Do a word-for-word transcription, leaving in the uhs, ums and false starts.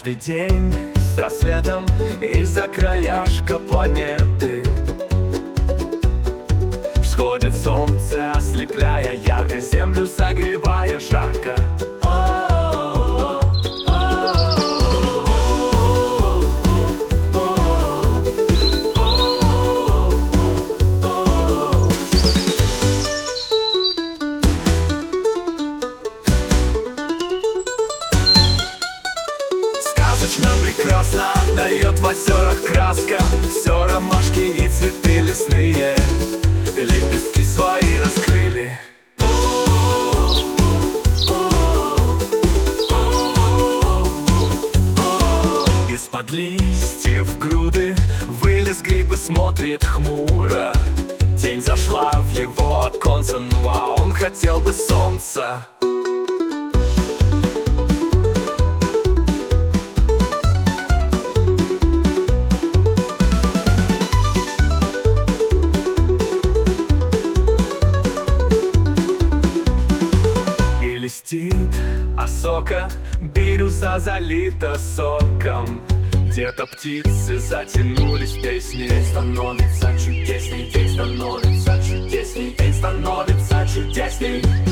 Каждый день с рассветом из-за краяшка планеты всходит солнце, ослепляя ярко землю, согревая жарко. Сказочно прекрасно дает в озерах краска, все ромашки и цветы лесные лепестки свои раскрыли. Из-под листьев груды вылез гриб и смотрит хмуро. Тень зашла в его оконце, ну а он хотел бы солнца. Листит осока, бирюза залита соком. Где-то птицы затянулись в песни. День становится чудесней, день становится чудесней, день становится чудесней.